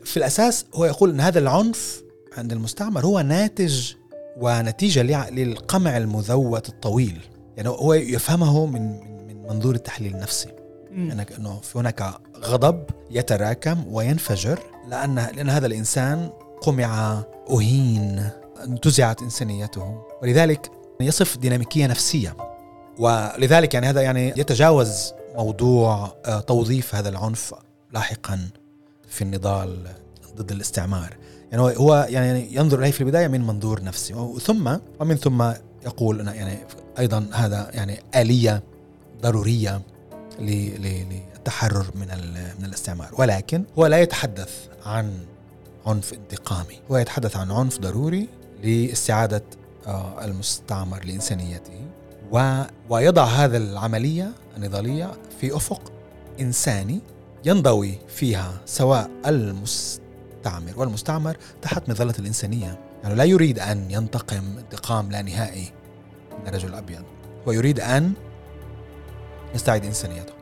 في الأساس هو يقول أن هذا العنف عند المستعمر هو ناتج ونتيجة للقمع المذوت الطويل. يعني هو يفهمه من منظور التحليل النفسي، يعني أنه في هناك غضب يتراكم وينفجر لأن هذا الإنسان قمع، أهين، انتزعت إنسانيته، ولذلك يصف ديناميكية نفسية. ولذلك يعني هذا يعني يتجاوز موضوع توظيف هذا العنف لاحقا في النضال ضد الاستعمار. يعني هو يعني ينظر إليه في البداية من منظور نفسي، ومن ثم يقول أن يعني أيضا هذا يعني آلية ضرورية للتحرر من الاستعمار. ولكن هو لا يتحدث عن عنف انتقامي، هو يتحدث عن عنف ضروري لاستعادة المستعمر لإنسانيته، ويضع هذا العملية النضالية في أفق إنساني ينضوي فيها سواء المستعمر والمستعمر تحت مظلة الإنسانية. يعني لا يريد أن ينتقم انتقام لا نهائي من الرجل الأبيض، هو يريد أن يستعيد إنسانيته.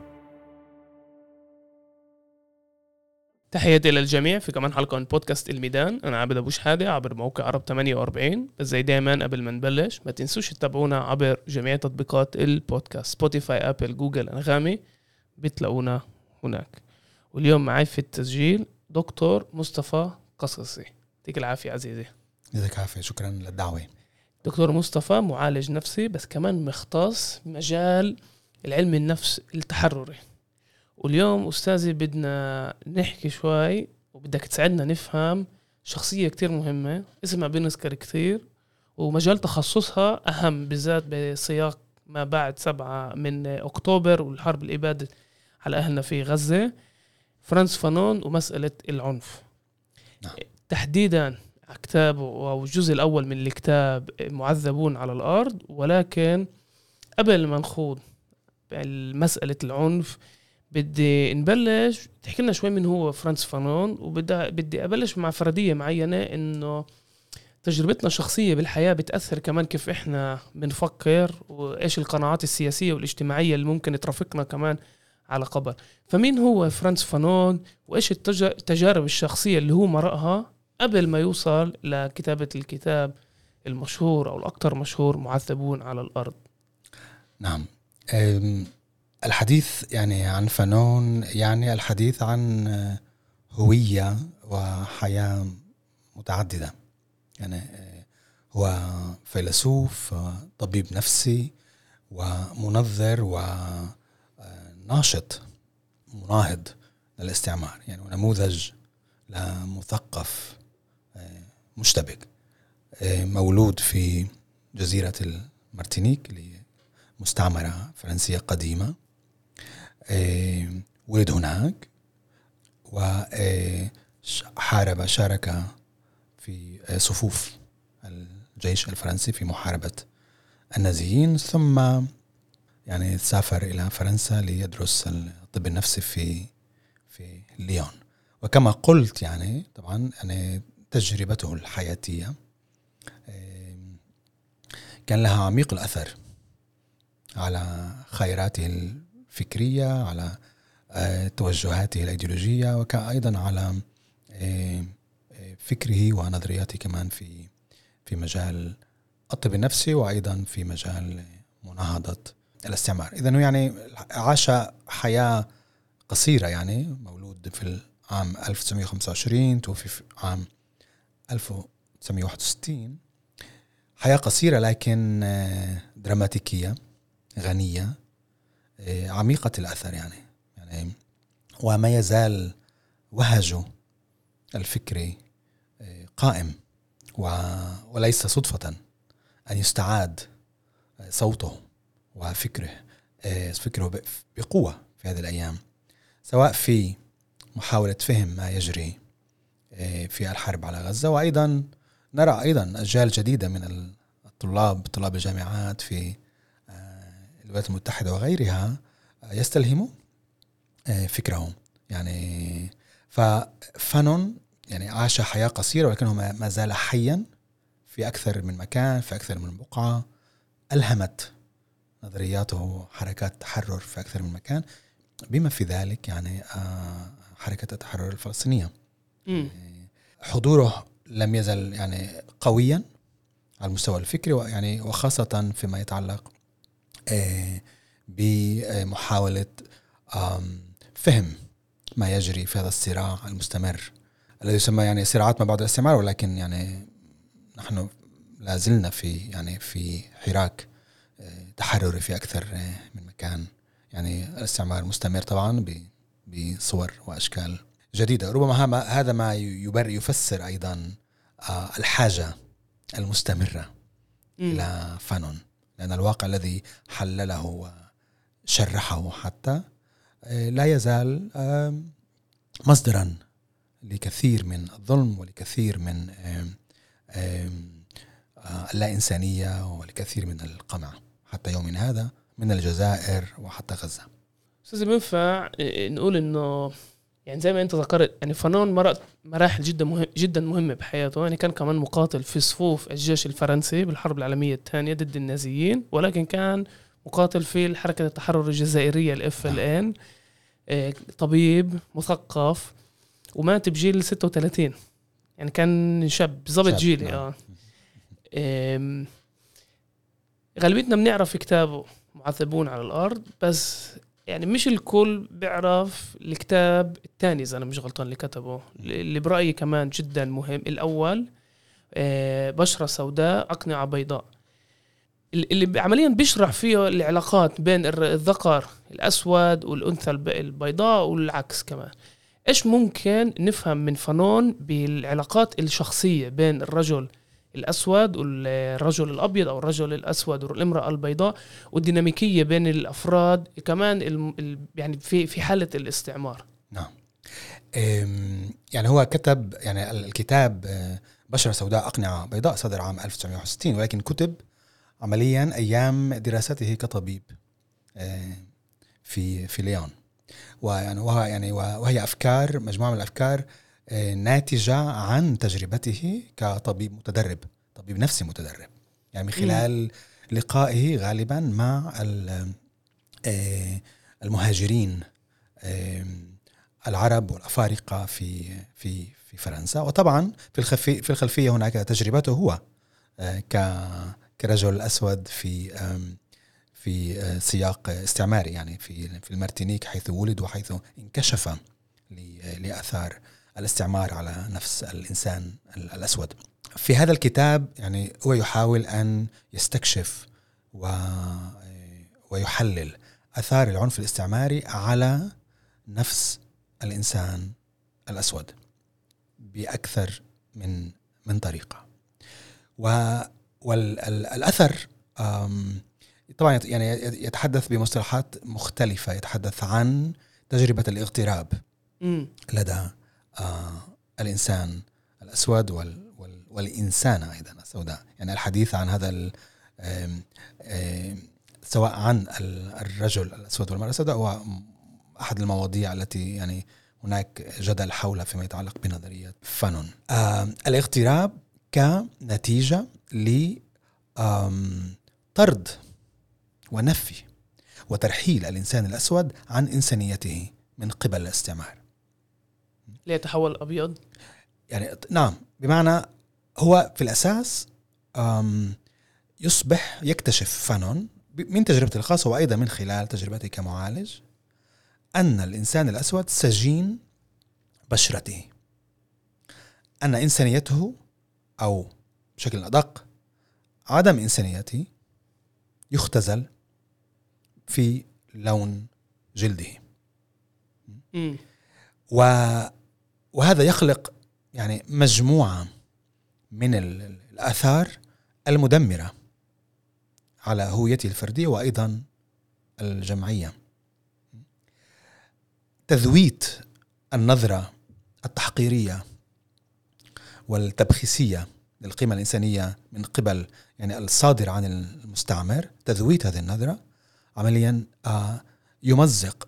تحياتي للجميع في كمان حلقة من بودكاست الميدان. أنا عابد أبو شحادة عبر موقع عرب 48. بس زي دايما قبل ما نبلش ما تنسوش تتابعونا عبر جميع تطبيقات البودكاست، سبوتيفاي، أبل، جوجل، أنغامي، بتلاقونا هناك. واليوم معي في التسجيل دكتور مصطفى قصصي. يعطيك العافية عزيزي. يعطيك العافية، شكرا للدعوة. دكتور مصطفى معالج نفسي بس كمان مختص بمجال العلم النفس التحرري. واليوم أستاذي بدنا نحكي شوي وبدك تساعدنا نفهم شخصية كتير مهمة اسمها بنذكر كتير، ومجال تخصصها أهم بالذات بسياق ما بعد 7 من أكتوبر والحرب الإبادة على أهلنا في غزة، فرانس فانون ومسألة العنف. نعم. تحديدا كتاب أو الجزء الأول من الكتاب معذبون على الأرض. ولكن قبل ما نخوض مسألة العنف بدي نبلش تحكي لنا شوي من هو فرانس فانون، وبدي أبلش مع فردية معينة إنه تجربتنا الشخصية بالحياة بتأثر كمان كيف إحنا بنفكر وإيش القناعات السياسية والاجتماعية اللي ممكن ترافقنا كمان على قبر. فمين هو فرانس فانون وإيش التجارب الشخصية اللي هو مرأها قبل ما يوصل لكتابة الكتاب المشهور أو الأكثر مشهور معذبون على الأرض؟ نعم، الحديث يعني عن فانون يعني الحديث عن هوية وحياة متعددة. يعني هو فيلسوف، طبيب نفسي، ومنظر وناشط مناهض للاستعمار، يعني نموذج لمثقف مشتبك، مولود في جزيرة المارتينيك اللي مستعمرة فرنسية قديمة. ولد هناك شارك في صفوف الجيش الفرنسي في محاربة النازيين، ثم يعني سافر إلى فرنسا ليدرس الطب النفسي في ليون. وكما قلت يعني طبعا يعني تجربته الحياتية كان لها عميق الأثر على خيراته الفكرية، على توجهاته الأيديولوجية، وأيضا على فكره ونظرياته كمان في مجال الطب النفسي، وأيضا في مجال مناهضة الاستعمار. إذن يعني عاش حياة قصيرة، يعني مولود في العام 1925 توفي في عام 1961. حياة قصيرة لكن دراماتيكية، غنية، عميقة الأثر يعني وما يزال وهجه الفكري قائم، وليس صدفة أن يستعاد صوته وفكره بقوة في هذه الأيام، سواء في محاولة فهم ما يجري في الحرب على غزة، وأيضا نرى أيضا أجيال جديدة من طلاب الجامعات في الولايات المتحدة وغيرها يستلهموا فكرهم. يعني ففانون يعني عاش حياة قصيرة، ولكنه ما زال حيا في أكثر من مكان، في أكثر من بقعة. ألهمت نظرياته حركات تحرر في أكثر من مكان، بما في ذلك يعني حركة التحرر الفلسطينية حضوره لم يزل يعني قويا على المستوى الفكري، يعني وخاصة فيما يتعلق بمحاولة فهم ما يجري في هذا الصراع المستمر الذي يسمى يعني صراعات ما بعد الاستعمار، ولكن يعني نحن لازلنا في حراك تحرري في أكثر من مكان. يعني الاستعمار مستمر طبعا بصور وأشكال جديدة. ربما هذا ما يفسر أيضا الحاجة المستمرة إلى فانون، لأن الواقع الذي حلله وشرحه حتى لا يزال مصدرا لكثير من الظلم ولكثير من اللا إنسانية ولكثير من القمع حتى يومنا هذا، من الجزائر وحتى غزة. أستاذ بينفع نقول إنه يعني زي ما أنت ذكرت يعني فانون مرت مراحل جدا مهمة بحياته. يعني كان كمان مقاتل في صفوف الجيش الفرنسي بالحرب العالمية الثانية ضد النازيين، ولكن كان مقاتل في حركة التحرر الجزائرية الFLN، طبيب مثقف، ومات بجيل 36. يعني كان شاب بالضبط جيلي. غالبيتنا بنعرف كتابه معذبون على الأرض، بس يعني مش الكل بيعرف الكتاب الثاني إذا أنا مش غلطان اللي كتبه، اللي برأيي كمان جدا مهم. الأول بشرة سوداء أقنعة بيضاء، اللي عمليا بيشرح فيه العلاقات بين الذكر الأسود والأنثى البيضاء والعكس كمان. إيش ممكن نفهم من فانون بالعلاقات الشخصية بين الرجل الأسود والرجل الأبيض أو الرجل الأسود والامرأة البيضاء، والديناميكية بين الأفراد كمان يعني في حالة الاستعمار. نعم. يعني هو كتب يعني الكتاب بشرة سوداء أقنعة بيضاء صدر عام 1961، ولكن كتب عمليا أيام دراسته كطبيب في ليون. وهي أفكار، مجموعة من الأفكار ناتجة عن تجربته كطبيب متدرب، طبيب نفسي متدرب، يعني من خلال لقائه غالبا مع المهاجرين العرب والأفارقة في فرنسا. وطبعا في الخلفية هناك تجربته هو كرجل أسود في سياق استعماري، يعني في المارتينيك حيث ولد وحيث انكشف لآثار الاستعمار على نفس الإنسان الأسود. في هذا الكتاب يعني هو يحاول أن يستكشف ويحلل آثار العنف الاستعماري على نفس الإنسان الأسود بأكثر من طريقة. والأثر طبعا يعني يتحدث بمصطلحات مختلفة، يتحدث عن تجربة الاغتراب لدى الإنسان الأسود والإنسانة أيضا السوداء. يعني الحديث عن هذا سواء عن الرجل الأسود والمرأة السوداء هو أحد المواضيع التي يعني هناك جدل حولها فيما يتعلق بنظرية فانون. الاغتراب كنتيجة لطرد ونفي وترحيل الإنسان الأسود عن إنسانيته من قبل الاستعمار ليتحول أبيض. يعني نعم، بمعنى هو في الأساس يكتشف فانون من تجربته الخاصة وأيضا من خلال تجربته كمعالج أن الإنسان الأسود سجين بشرته، أن إنسانيته أو بشكل أدق عدم إنسانيته يختزل في لون جلده. وهذا يخلق يعني مجموعة من الآثار المدمرة على هويته الفردية وأيضا الجمعية. تذويت النظرة التحقيرية والتبخيسية للقيمة الإنسانية من قبل يعني الصادر عن المستعمر، تذويت هذه النظرة عمليا يمزق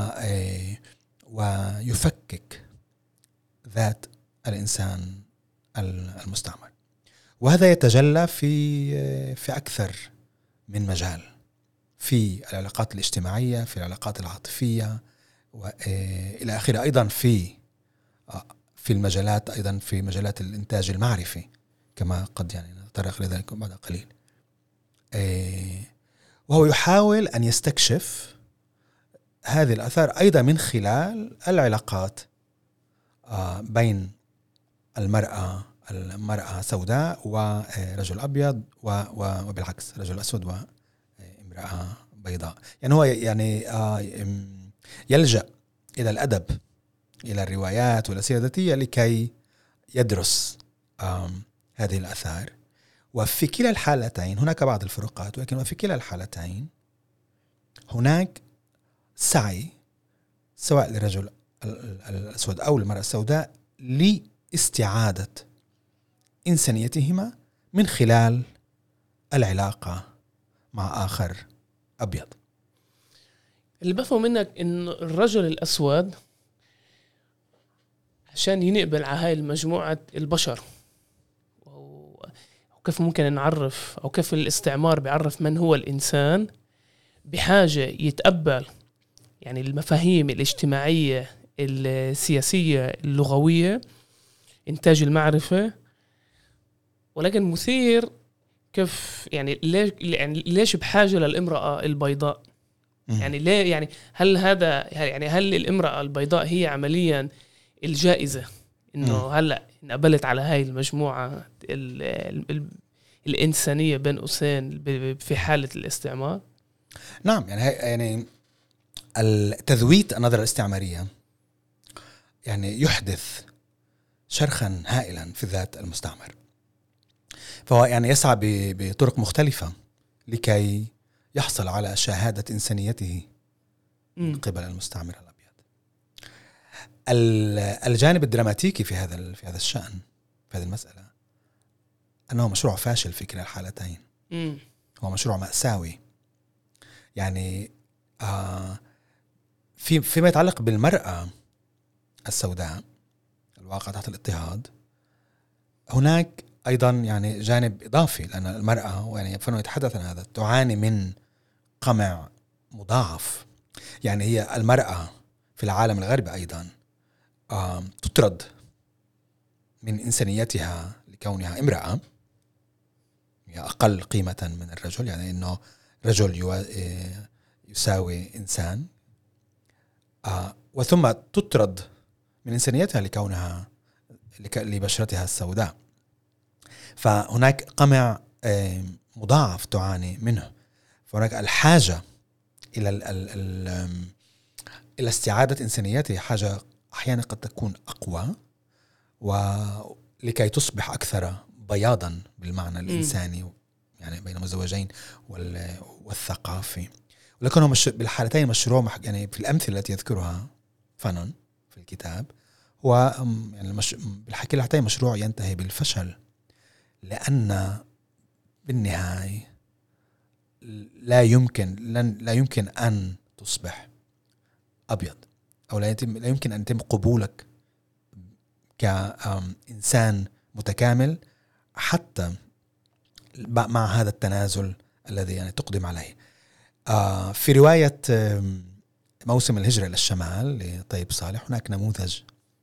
ويفكك ذات الإنسان المستعمر. وهذا يتجلى في أكثر من مجال، في العلاقات الاجتماعية، في العلاقات العاطفية وإلى آخره، أيضا في في المجالات أيضا في مجالات الإنتاج المعرفي كما قد يعني نتطرق لذلك بعد قليل. وهو يحاول أن يستكشف هذه الآثار أيضا من خلال العلاقات بين المرأة سوداء ورجل أبيض وبالعكس رجل أسود وامرأة بيضاء. يعني هو يعني يلجأ إلى الأدب، إلى الروايات والأسئلة الذاتية لكي يدرس هذه الآثار. وفي كلا الحالتين هناك بعض الفروقات، ولكن وفي كلا الحالتين هناك سعي سواء للرجل الأسود أو المرأة السوداء لاستعادة إنسانيتهما من خلال العلاقة مع آخر أبيض. اللي بفهم منك إن الرجل الأسود عشان ينقبل على هاي المجموعة البشر، وكيف ممكن نعرف أو كيف الاستعمار بيعرف من هو الإنسان، بحاجة يتقبل يعني المفاهيم الاجتماعية السياسية اللغوية إنتاج المعرفة. ولكن مثير كيف يعني ليش بحاجة للامرأة البيضاء؟ يعني ليه يعني هل الامرأة البيضاء هي عمليا الجائزة إنه هلأ انقبلت على هاي المجموعة الإنسانية بين قوسين في حالة الاستعمار؟ نعم، يعني التذويت النظرة الاستعمارية يعني يحدث شرخا هائلا في ذات المستعمر، فهو يعني يسعى بطرق مختلفة لكي يحصل على شهادة إنسانيته من قبل المستعمر الأبيض. الجانب الدراماتيكي في هذا الشأن، في هذه المسألة، أنه مشروع فاشل في كلا الحالتين. هو مشروع مأساوي. يعني فيما يتعلق بالمرأة السوداء الواقع تحت الاضطهاد، هناك أيضا يعني جانب إضافي، لأن المرأة يعني فنو يتحدث عن هذا تعاني من قمع مضاعف. يعني هي المرأة في العالم الغربي أيضا تطرد من إنسانيتها لكونها امرأة، هي أقل قيمة من الرجل، يعني إنه رجل يساوي إنسان، وثم تطرد من إنسانيتها لكونها لبشرتها السوداء. فهناك قمع مضاعف تعاني منه. فهناك الحاجة إلى استعادة إنسانيتها حاجة أحيانا قد تكون أقوى، ولكي تصبح أكثر بياضا بالمعنى الإنساني يعني بين المزوجين والثقافي. ولكن هو بالحالتين مشروع يعني في الأمثلة التي يذكرها فانون في الكتاب هو يعني بالحالتين مشروع ينتهي بالفشل، لأن بالنهاية لا يمكن أن تصبح أبيض، أو لا يمكن أن يتم قبولك كإنسان متكامل حتى مع هذا التنازل الذي يعني تقدم عليه. في رواية موسم الهجرة إلى الشمال لطيب صالح هناك نموذج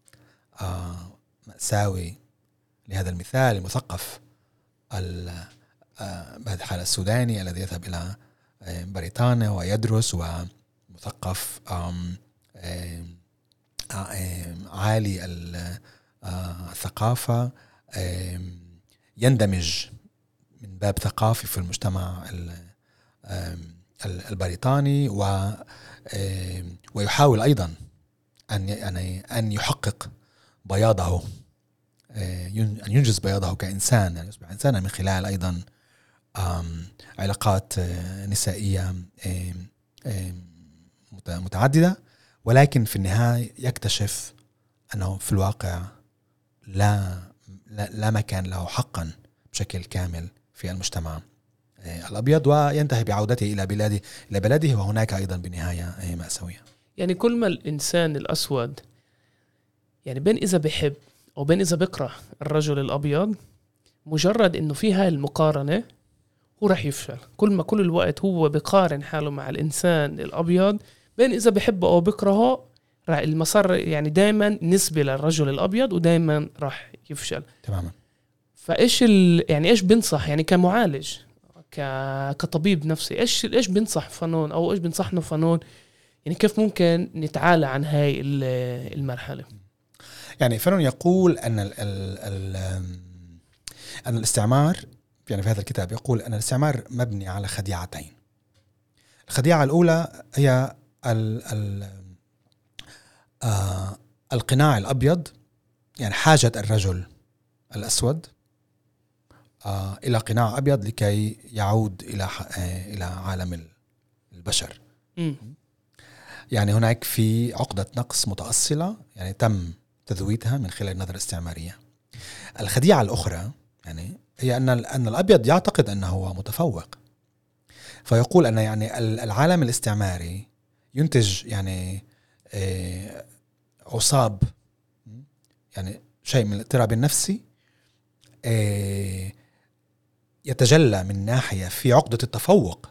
مأساوي لهذا المثال. المثقف بهذه الحالة السوداني الذي يذهب إلى بريطانيا ويدرس، ومثقف عالي الثقافة يندمج من باب ثقافي في المجتمع البريطاني، ويحاول أيضا أن يحقق بياضه، أن ينجز بياضه كإنسان، يعني يصبح إنسانا من خلال أيضا علاقات نسائية متعددة. ولكن في النهاية يكتشف أنه في الواقع لا مكان له حقا بشكل كامل في المجتمع الأبيض، وينتهي بعودته إلى بلده وهناك أيضا بنهاية مأساوية. يعني كل ما الإنسان الأسود يعني بين إذا بيحب أو بين إذا بكره الرجل الأبيض، مجرد إنه في هاي المقارنة هو رح يفشل. كل الوقت هو بيقارن حاله مع الإنسان الأبيض، بين إذا بحبه أو بكرهه المسار يعني دائما نسبة للرجل الأبيض ودائما راح يفشل تماما. فإيش يعني إيش بنصح يعني كمعالج كطبيب نفسي إيش بنصح فنون أو إيش بنصحنا فنون يعني كيف ممكن نتعالى عن هاي المرحلة؟ يعني فنون يقول أن أن الاستعمار يعني في هذا الكتاب يقول أن الاستعمار مبني على خديعتين. الخديعة الأولى هي القناع الأبيض يعني حاجة الرجل الأسود إلى قناع أبيض لكي يعود إلى عالم البشر. يعني هناك في عقدة نقص متأصلة يعني تم تذويتها من خلال النظرة الاستعمارية. الخديعة الأخرى يعني هي أن الأبيض يعتقد أنه متفوق، فيقول أن يعني العالم الاستعماري ينتج يعني عصاب يعني شيء من الاضطراب النفسي يتجلى من ناحية في عقدة التفوق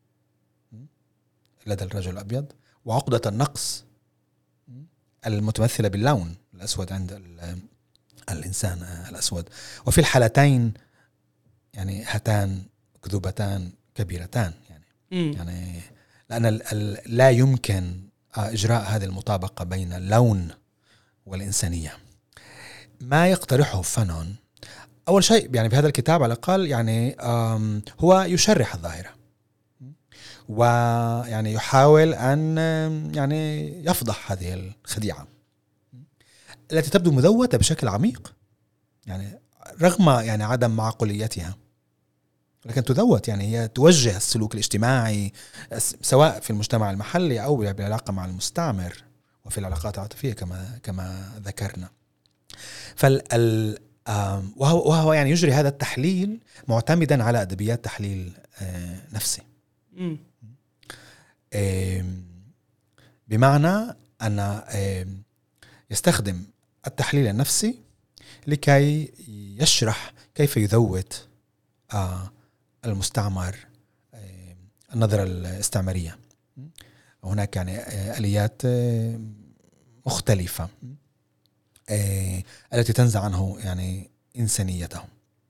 لدى الرجل الأبيض وعقدة النقص المتمثلة باللون الأسود عند الإنسان الأسود. وفي الحالتين يعني هاتان كذوبتان كبيرتان يعني لأن لا يمكن إجراء هذه المطابقة بين اللون والإنسانية. ما يقترحه فنون أول شيء يعني في هذا الكتاب على الأقل يعني هو يشرح الظاهرة ويعني يحاول أن يعني يفضح هذه الخديعة التي تبدو مذوتة بشكل عميق يعني رغم يعني عدم معقوليتها، لكن تذوت يعني هي توجه السلوك الاجتماعي سواء في المجتمع المحلي أو بالعلاقة مع المستعمر وفي العلاقات العاطفية كما ذكرنا. وهو يعني يجري هذا التحليل معتمدا على أدبيات تحليل نفسي. بمعنى أن يستخدم التحليل النفسي لكي يشرح كيف يذوت المستعمر النظرة الاستعمارية. هناك يعني آليات مختلفة التي تنزع عنه يعني إنسانيته.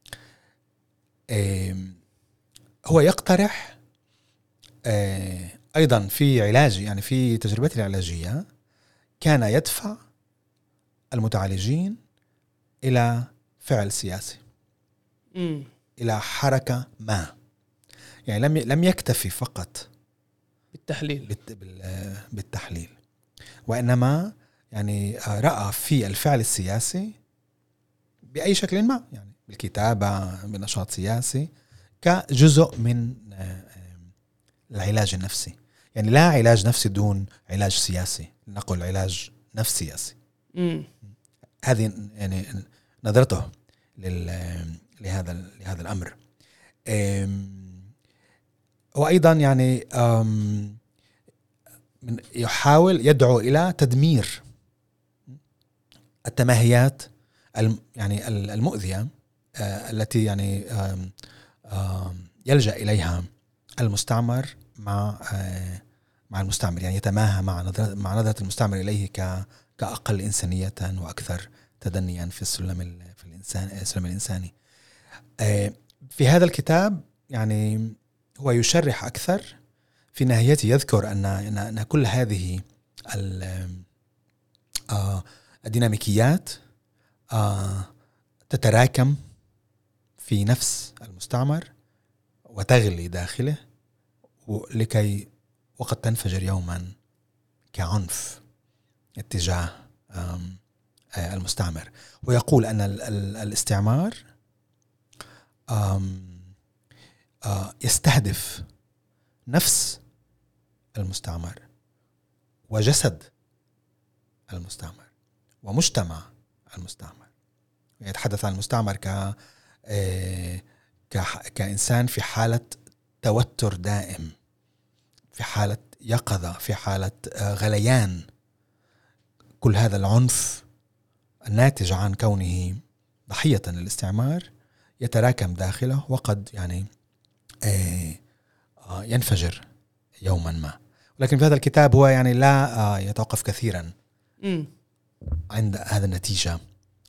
هو يقترح أيضا في علاج يعني في تجربته العلاجية كان يدفع المتعالجين إلى فعل سياسي إلى حركة ما يعني لم يكتفي فقط بالتحليل وإنما يعني رأى في الفعل السياسي بأي شكل ما يعني بالكتابة بنشاط سياسي كجزء من العلاج النفسي. يعني لا علاج نفسي دون علاج سياسي، نقول علاج نفس سياسي. هذه يعني نظرته لهذا الأمر. وأيضا يعني يحاول يدعو إلى تدمير التماهيات يعني المؤذية التي يعني يلجأ إليها المستعمر مع المستعمر، يعني يتماهى مع نظرة المستعمر إليه كأقل إنسانية وأكثر تدنيا في السلم الإنساني. في هذا الكتاب يعني هو يشرح أكثر، في نهايته يذكر أن كل هذه الديناميكيات تتراكم في نفس المستعمر وتغلي داخله لكي وقد تنفجر يوما كعنف اتجاه المستعمر. ويقول أن الاستعمار يستهدف نفس المستعمر وجسد المستعمر ومجتمع المستعمر. يتحدث عن المستعمر كإنسان في حالة توتر دائم، في حالة يقظة، في حالة غليان. كل هذا العنف الناتج عن كونه ضحية للاستعمار يتراكم داخله وقد يعني ينفجر يوما ما. ولكن في هذا الكتاب هو يعني لا يتوقف كثيرا عند هذا النتيجة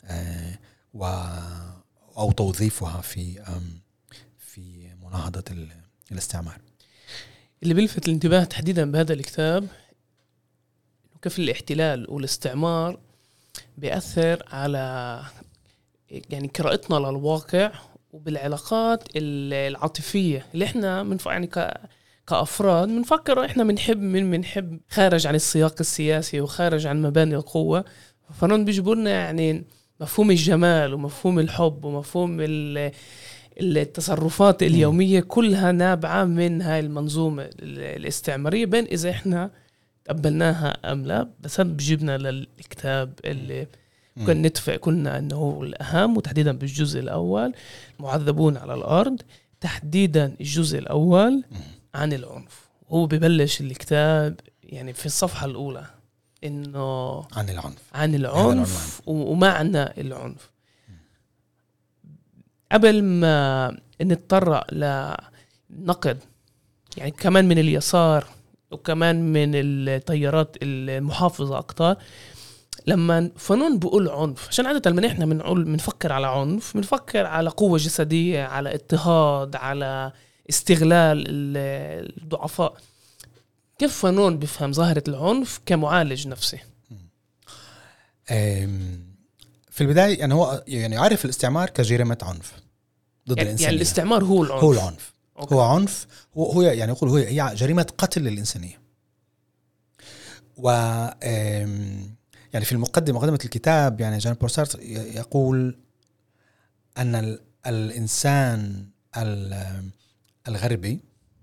أو توظيفها في مناهضة الاستعمار. اللي بيلفت الانتباه تحديدا بهذا الكتاب كيف الاحتلال والاستعمار بيأثر على يعني قراءتنا للواقع وبالعلاقات العاطفية اللي احنا يعني كأفراد بنفكر احنا بنحب خارج عن السياق السياسي وخارج عن مباني القوة. فنون بيجبرنا يعني مفهوم الجمال ومفهوم الحب ومفهوم التصرفات اليومية كلها نابعة من هاي المنظومة الاستعمارية بين إذا إحنا تقبلناها أم لا. بس هذا بجيبنا للكتاب اللي كنا نتفق كلنا أنه هو الأهم، وتحديدا بالجزء الأول معذبون على الأرض، تحديدا الجزء الأول عن العنف. هو ببلش الكتاب يعني في الصفحة الأولى إنه عن العنف ومعنى العنف. قبل ما نتطرق لنقد يعني كمان من اليسار وكمان من التيارات المحافظة أكتر، لما فنون بقول عنف، عشان عادة لما احنا بنفكر على عنف بنفكر على قوة جسدية، على اضطهاد، على استغلال الضعفاء. كيف فنون بفهم ظاهرة العنف كمعالج نفسي؟ في البداية يعني هو يعني يعرف الاستعمار كجريمة عنف ضد الإنسانية. يعني الاستعمار هو العنف. هو العنف. هو عنف. هو يعني يقول هي جريمة قتل للإنسانية. و يعني في مقدمة الكتاب يعني جان بول سارتر يقول أن الإنسان الغربي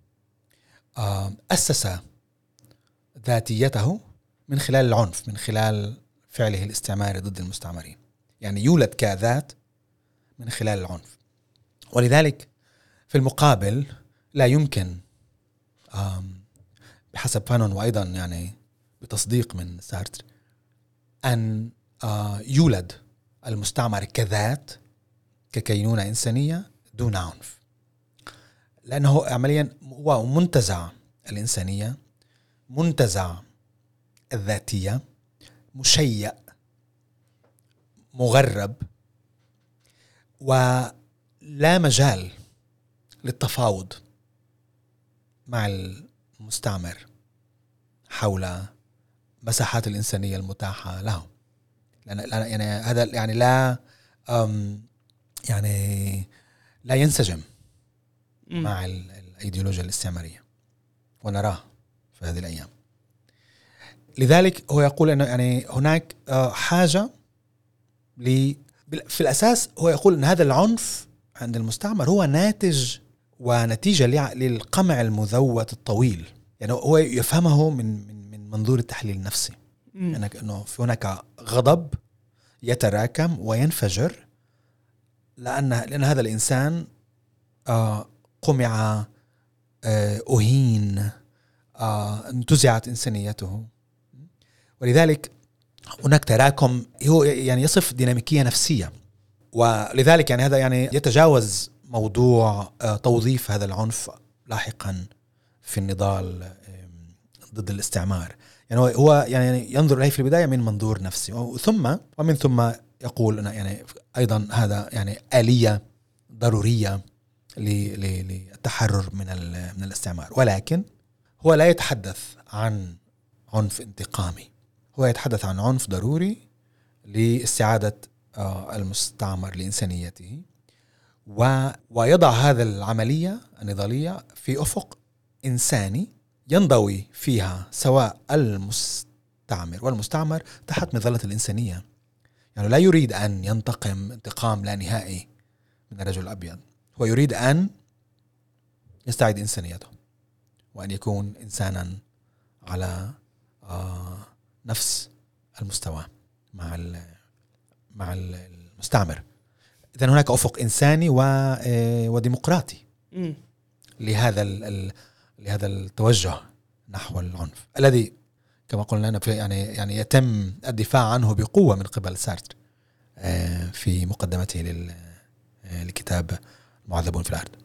أسس ذاتيته من خلال العنف، من خلال فعله الاستعماري ضد المستعمرين. يعني يولد كذات من خلال العنف. ولذلك في المقابل لا يمكن بحسب فانون وأيضا يعني بتصديق من سارتر أن يولد المستعمر كذات ككينونة إنسانية دون عنف، لأنه عمليا هو منتزع الإنسانية، منتزع الذاتية، مشيء، مغرب، ولا مجال للتفاوض مع المستعمر حول مساحات الإنسانية المتاحة له. لأن يعني هذا يعني لا يعني لا ينسجم مع الأيديولوجيا الاستعمارية، ونراه في هذه الأيام. لذلك هو يقول أنه يعني هناك حاجة في الأساس هو يقول أن هذا العنف عند المستعمر هو ناتج ونتيجة للقمع المذوت الطويل. يعني هو يفهمه من منظور التحليل النفسي، يعني أنه في هناك غضب يتراكم وينفجر لأن هذا الإنسان قمع، أهين، انتزعت إنسانيته. ولذلك هناك تراكم هو يعني يصف ديناميكية نفسية. ولذلك يعني هذا يعني يتجاوز موضوع توظيف هذا العنف لاحقا في النضال ضد الاستعمار. يعني هو يعني ينظر إليه في البداية من منظور نفسي، ومن ثم يقول أن يعني أيضا هذا يعني آلية ضرورية للتحرر من الاستعمار. ولكن هو لا يتحدث عن عنف انتقامي، هو يتحدث عن عنف ضروري لاستعادة المستعمر لإنسانيته، ويضع هذا العملية النضالية في أفق إنساني ينضوي فيها سواء المستعمر والمستعمر تحت مظلة الإنسانية. يعني لا يريد أن ينتقم انتقام لا نهائي من الرجل الأبيض، هو يريد أن يستعيد إنسانيته وأن يكون إنسانا على نفس المستوى مع المستعمر. إذن هناك أفق إنساني وديمقراطي لهذا التوجه نحو العنف الذي كما قلنا يعني يتم الدفاع عنه بقوة من قبل سارتر في مقدمته لكتاب معذبون في الأرض.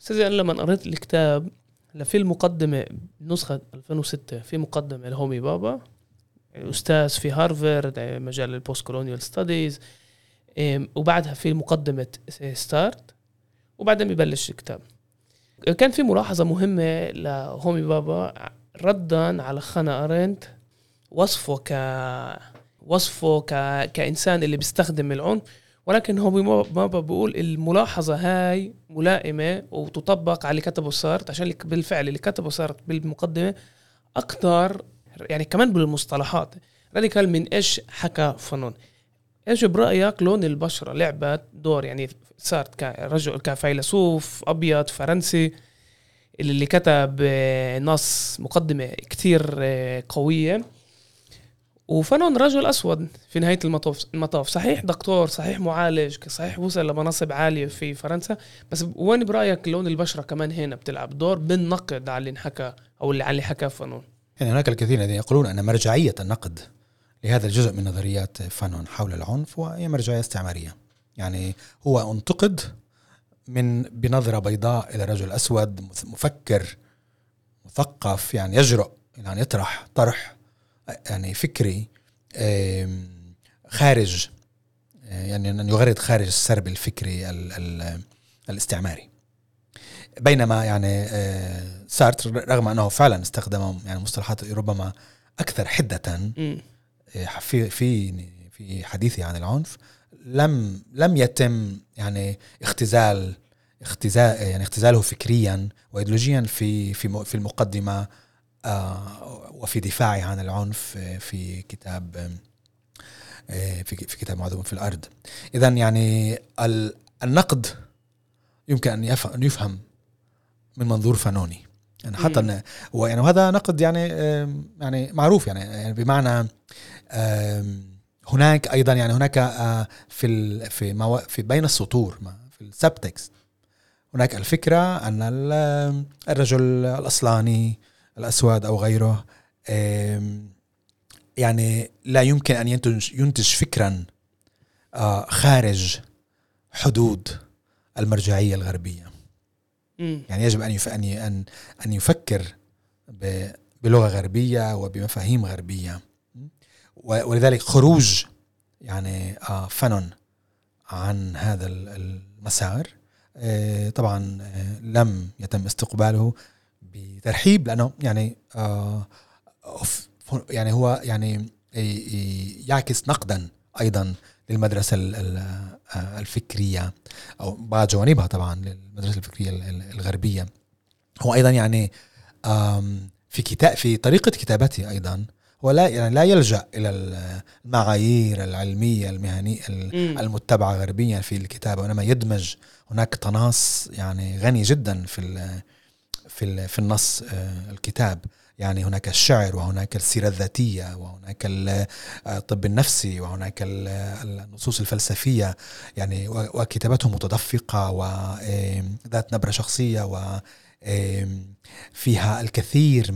أستاذي أنا لما قريت الكتاب في المقدمة نسخة 2006 في مقدمة لهومي بابا أستاذ في هارفارد مجال البوست كولونيال ستاديز، وبعدها في مقدمة ستارت، وبعدين بيبلش الكتاب. كان في ملاحظة مهمة لهومي بابا ردا على خانا أرنت وصفه كإنسان اللي بيستخدم العنف، ولكن هو بابا بيقول الملاحظة هاي ملائمة وتطبق على اللي كتبه سارت، عشان بالفعل اللي كتبه سارت بالمقدمة أكتر يعني كمان بالمصطلحات راديكال من إيش حكى فانون. إيش برأيك لون البشرة لعبت دور؟ يعني سارت كرجل كفيلسوف أبيض فرنسي اللي كتب نص مقدمة كتير قوية، وفنون رجل أسود في نهاية المطاف. صحيح دكتور، صحيح معالج، صحيح وصل لمناصب عالية في فرنسا، بس وين برأيك لون البشرة كمان هنا بتلعب دور بالنقد على اللي انحكى أو اللي على اللي حكى فنون؟ يعني هناك الكثير الذين يقولون أن مرجعية النقد لهذا الجزء من نظريات فانون حول العنف وهي مرجعية استعمارية. يعني هو انتقد بنظرة بيضاء إلى رجل أسود مفكر مثقف، يعني يجرؤ يعني يطرح طرح يعني فكري خارج، يعني أن يغرد خارج السرب الفكري الاستعماري. بينما يعني سارتر رغم أنه فعلا استخدم يعني مصطلحات ربما أكثر حدة في حديثه عن العنف، لم يتم يعني اختزاله فكريا وإيديولوجيا في المقدمة وفي دفاعه عن العنف في كتاب معذوب في الأرض. إذن يعني النقد يمكن أن يفهم من منظور فانوني، يعني حتى وهذا نقد يعني معروف، يعني بمعنى هناك أيضا يعني هناك في بين السطور في السبتكست هناك الفكرة أن الرجل الأصلاني الأسود أو غيره يعني لا يمكن أن ينتج فكرا خارج حدود المرجعية الغربية. يعني يجب أن يفكر بلغة غربية وبمفاهيم غربية، ولذلك خروج يعني فانون عن هذا المسار طبعا لم يتم استقباله بترحيب، لأنه يعني هو يعني يعكس نقدا أيضا للمدرسة الفكرية أو بعض جوانبها طبعا للمدرسة الفكرية الغربية. هو أيضا يعني في طريقة كتابته أيضا هو لا يلجأ إلى المعايير العلمية المهنية المتبعة غربيا في الكتابة، وإنما يدمج هناك تناص يعني غني جدا في النص الكتاب. يعني هناك الشعر وهناك السيرة الذاتية وهناك الطب النفسي وهناك النصوص الفلسفية، يعني وكتابته متدفقة وذات نبرة شخصية وفيها الكثير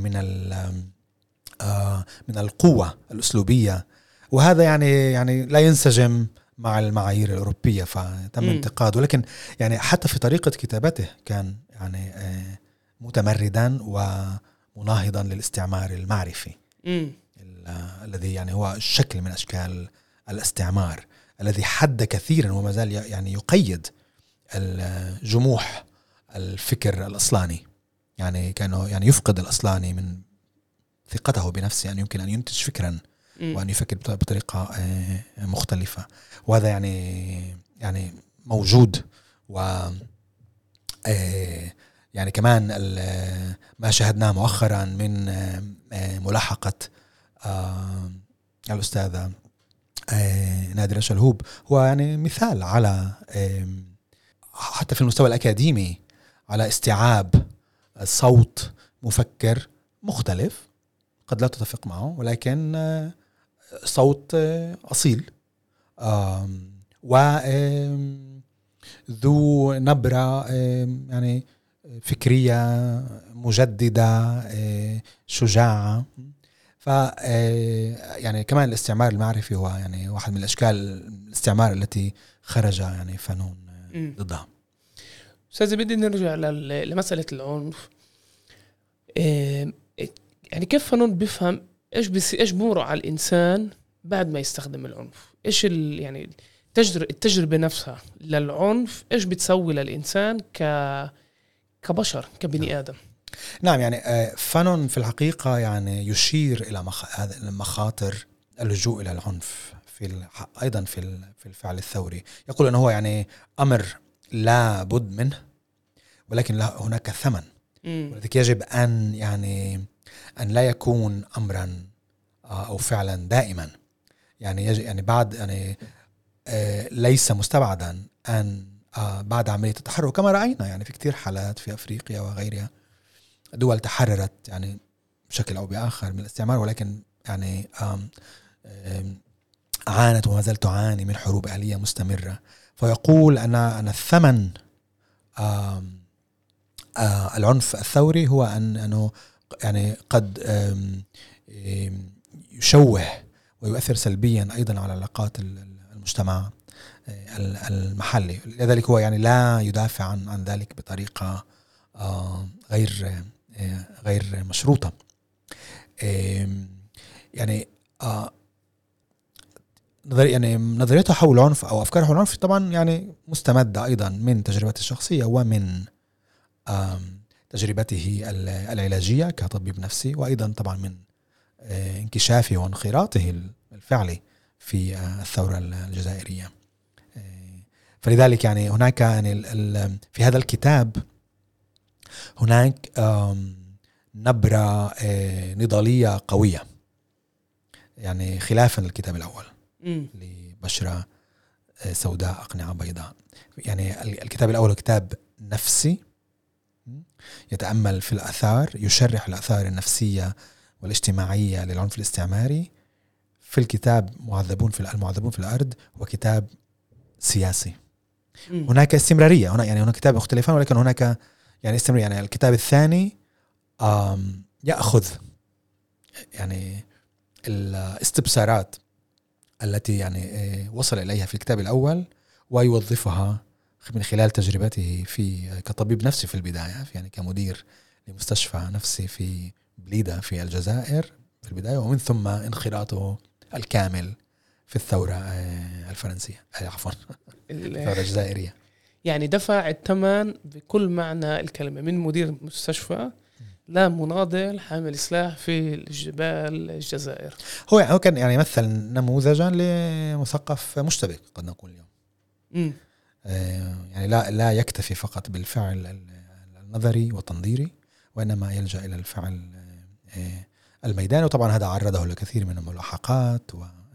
من القوة الأسلوبية، وهذا يعني لا ينسجم مع المعايير الأوروبية فتم انتقاده. ولكن يعني حتى في طريقة كتابته كان يعني متمردا ومناهضا للاستعمار المعرفي الذي يعني هو شكل من أشكال الاستعمار الذي حد كثيرا وما زال يعني يقيد الجموح الفكر الأصلاني. يعني كانوا يعني يفقد الأصلاني من ثقته بنفسه أن يمكن أن ينتج فكرا وأن يفكر بطريقة مختلفة، وهذا يعني موجود. و يعني كمان ما شاهدناه مؤخرا من ملاحقة الأستاذة نادرة شلهوب هو يعني مثال على حتى في المستوى الأكاديمي على استيعاب صوت مفكر مختلف قد لا تتفق معه، ولكن صوت أصيل وذو نبرة يعني فكرية مجددة شجاعة. يعني كمان الاستعمار المعرفي هو يعني واحد من الأشكال الاستعمار التي خرج يعني فانون ضدها. أستاذ بدي نرجع لمسألة العنف. يعني كيف فنون بيفهم إيش بمرق على الإنسان بعد ما يستخدم العنف؟ إيش يعني التجربة نفسها للعنف إيش بتسوي للإنسان كبشر كبني آدم؟ نعم، يعني فانون في الحقيقة يعني يشير إلى مخاطر اللجوء إلى العنف أيضا في الفعل الثوري. يقول أنه هو يعني أمر لا بد منه، ولكن هناك ثمن، ولذلك يجب أن لا يكون أمرا أو فعلا دائما. يعني يجب بعد ليس مستبعدا أن بعد عملية التحرر، كما رأينا يعني في كتير حالات في أفريقيا وغيرها، دول تحررت يعني بشكل أو بآخر من الاستعمار، ولكن يعني عانت وما زالت تعاني من حروب أهلية مستمرة. فيقول أن الثمن العنف الثوري هو أنه يعني قد يشوه ويؤثر سلبيا أيضا على علاقات المجتمع المحلي. لذلك هو يعني لا يدافع عن ذلك بطريقة غير مشروطة. يعني نظريته حول العنف أو أفكاره حول العنف طبعا يعني مستمدة أيضا من تجربته الشخصية ومن تجربته العلاجية كطبيب نفسي، وأيضا طبعا من انكشافه وانخراطه الفعلي في الثورة الجزائرية. فلذلك يعني هناك يعني في هذا الكتاب هناك نبرة نضالية قوية، يعني خلافا للكتاب الأول لبشرة سوداء أقنعة بيضاء. يعني الكتاب الأول كتاب نفسي يتأمل في الآثار، يشرح الآثار النفسية والاجتماعية للعنف الاستعماري. في الكتاب المعذبون في الأرض هو كتاب سياسي. هناك استمرارية، يعني هناك كتاب مختلفان ولكن هناك يعني استمرارية. يعني الكتاب الثاني يأخذ يعني الاستبصارات التي يعني وصل إليها في الكتاب الأول ويوظفها من خلال تجربته كطبيب نفسي في البداية، يعني كمدير لمستشفى نفسي في بليدة في الجزائر في البداية، ومن ثم انخراطه الكامل في الثورة الفرنسية عفوا الثورة الجزائرية. يعني دفع الثمن بكل معنى الكلمة، من مدير مستشفى لا مناضل حامل سلاح في الجبال الجزائر. هو كان يعني مثل نموذجا لمثقف مشتبك قد نقول اليوم. يعني لا يكتفي فقط بالفعل النظري والتنظيري، وإنما يلجأ إلى الفعل الميداني. وطبعا هذا عرضه لكثير من الملاحقات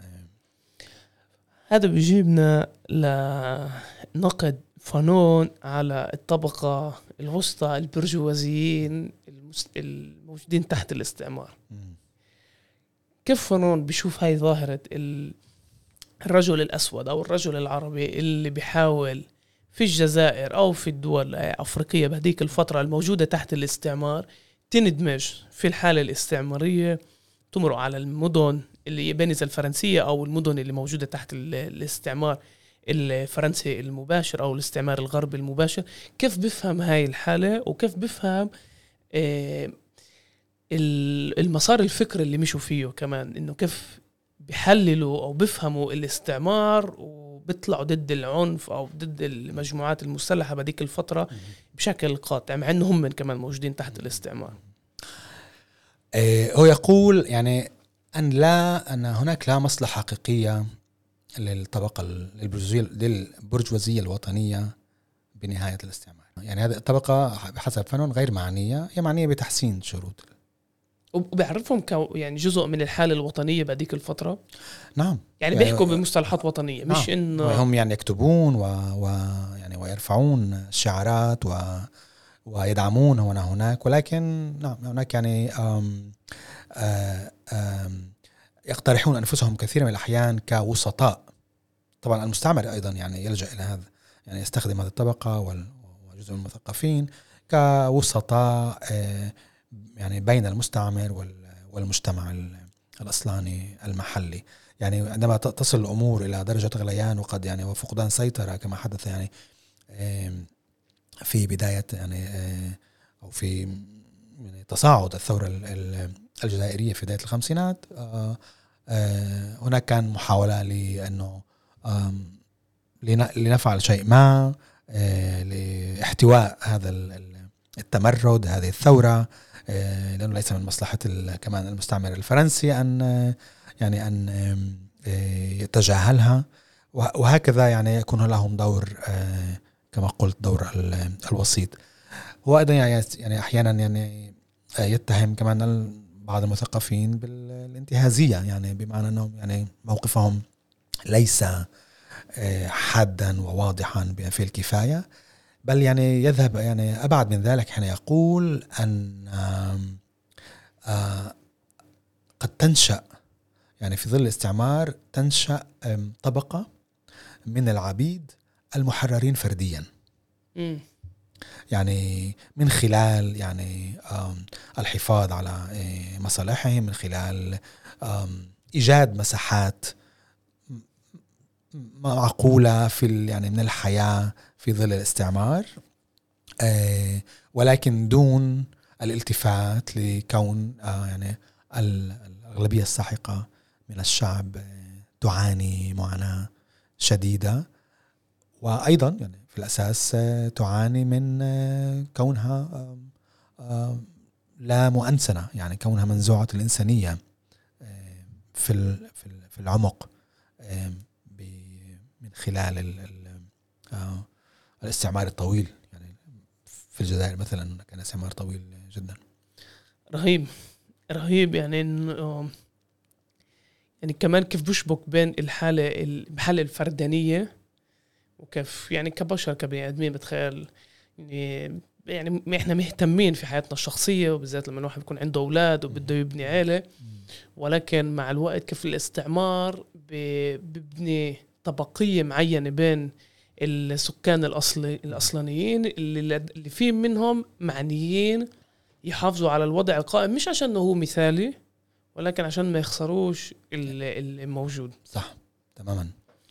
هذا بيجيبنا لنقد فانون على الطبقة الوسطى البرجوازيين الموجودين تحت الاستعمار. كيف فانون بيشوف هاي ظاهرة الرجل الأسود أو الرجل العربي اللي بيحاول في الجزائر أو في الدول الأفريقية بهديك الفترة الموجودة تحت الاستعمار تندمج في الحالة الاستعمارية، تمرق على المدن اللي بينزل الفرنسية أو المدن اللي موجودة تحت الاستعمار الفرنسي المباشر أو الاستعمار الغربي المباشر؟ كيف بفهم هاي الحالة وكيف بفهم المسار الفكري اللي مشوا فيه كمان، إنه كيف بيحللوا أو بيفهموا الاستعمار وبيطلعوا ضد العنف أو ضد المجموعات المسلحة بديك الفترة بشكل قاطع، مع إنهم هم كمان موجودين تحت الاستعمار. هو يقول يعني أن هناك لا مصلحة حقيقية للطبقة البرجوازية الوطنية بنهاية الاستعمار. يعني هذه الطبقة بحسب فانون غير معنية، هي معنية بتحسين شروط وبيعرفهم يعني جزء من الحالة الوطنية بديك الفترة. نعم، يعني بيحكوا بمصطلحات وطنية، مش إنه هم يعني يكتبون يعني ويرفعون شعارات ويدعمون هنا هناك، ولكن نعم هناك يعني يقترحون أنفسهم كثير من الأحيان كوسطاء. طبعا المستعمر أيضا يعني يلجأ إلى هذا، يعني يستخدم هذه الطبقة وجزء من المثقفين كوسطاء يعني بين المستعمر والمجتمع الأصلاني المحلي. يعني عندما تصل الأمور إلى درجة غليان وقد يعني وفقدان سيطرة كما حدث يعني في بداية يعني أو في يعني تصاعد الثورة الجزائرية في بداية الخمسينات، هناك كان محاولة لأنه لنفعل شيء ما لاحتواء هذا التمرد، هذه الثورة، لأنه ليس من مصلحة كمان المستعمر الفرنسي أن يعني أن يتجاهلها، وهكذا يعني يكون لهم دور كما قلت دور الوسيط. هو أيضا يعني أحيانا يعني يتهم كمان بعض المثقفين بالانتهازية، يعني بمعنى أنهم يعني موقفهم ليس حادا وواضحا بما فيه الكفاية، بل يعني يذهب يعني أبعد من ذلك حين يقول أن قد تنشأ يعني في ظل الاستعمار تنشأ طبقة من العبيد المحررين فرديا، يعني من خلال يعني الحفاظ على مصالحهم، من خلال إيجاد مساحات معقولة في يعني من الحياة في ظل الاستعمار، ولكن دون الالتفات لكون يعني الأغلبية الساحقة من الشعب تعاني معاناة شديدة، وأيضا يعني في الأساس تعاني من كونها لا مؤنسنة، يعني كونها منزوعة الإنسانية في العمق من خلال الاستعمار الطويل. يعني في الجزائر مثلا كان استعمار طويل جدا رهيب يعني إنه يعني كمان كيف بشبك بين الحالة الفردانية وكيف يعني كبشر كبني آدمين بتخيل يعني احنا مهتمين في حياتنا الشخصية، وبالذات لما الواحد بيكون عنده أولاد وبده يبني عائلة، ولكن مع الوقت كيف الاستعمار ببني طبقية معينة بين السكان الأصلانيين اللي فيه منهم معنيين يحافظوا على الوضع القائم، مش عشان هو مثالي ولكن عشان ما يخسروش الموجود. صح تماما.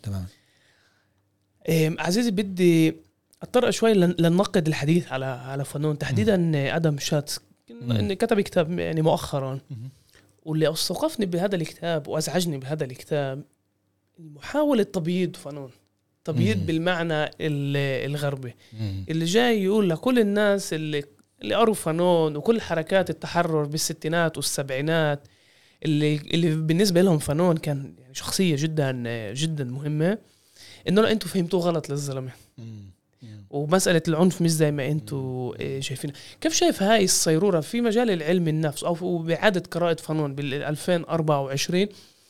عزيزي بدي أطرق شوي لننقد الحديث على فنون تحديدا آدم شاتس، إن كتب كتاب يعني مؤخرا، واللي استوقفني بهذا الكتاب وأزعجني بهذا الكتاب محاولة تبييض فنون، تبييض بالمعنى الغربي، اللي جاي يقول لكل الناس اللي قروا فنون وكل حركات التحرر بالستينات والسبعينات اللي بالنسبة لهم فنون كان يعني شخصية جدا جدا مهمة، إنه لا أنتوا فهمتوه غلط للزلمة، ومسألة العنف مش زي ما أنتوا شايفين. كيف شايف هاي الصيرورة في مجال العلم النفس أو بإعادة قراءة فنون بال2024